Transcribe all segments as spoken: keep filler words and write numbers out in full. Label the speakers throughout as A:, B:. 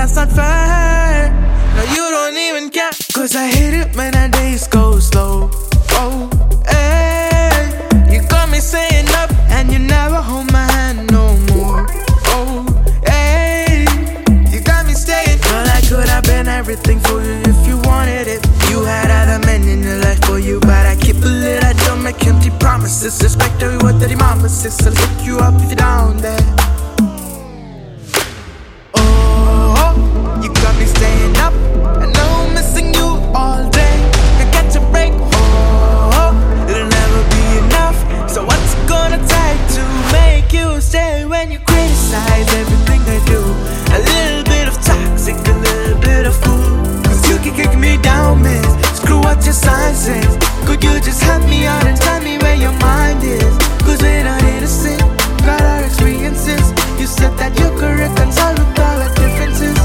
A: that's not fair. No, you don't even care, cause I hate it when our days go slow. Oh, hey, you got me saying up and you never hold my hand no more. Oh, hey, you got me staying. Well, I could have been everything for you if you wanted it. You had other men in your life for you, but I keep a lid, I don't make empty promises. Respect every word that your mama says. I'll lift you up if you're down there. Oh, you got me staying up, I know I'm missing you all day. Could catch a break, oh, it'll never be enough. So what's it gonna take to make you stay when you criticize everything I do? A little bit of toxic, a little bit of cool. Cause you can kick me down, miss. Screw what your sign says. Could you just help me out and tell me where your mind is? Cause we're not innocent, got our experiences. You said that you could reconcile with all our differences.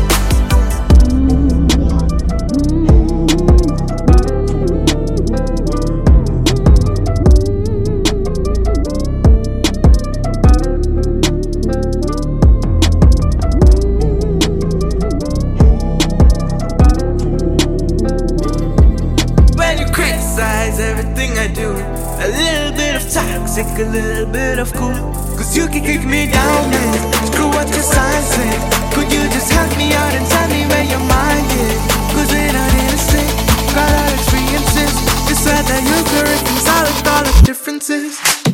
A: Everything I do, a little bit of toxic, a little bit of cool. Cause you can kick me down, man. Screw what your sign say. Could you just help me out and tell me where your mind is? Cause we're not innocent, got our experiences. You said that you could reconcile with all the differences.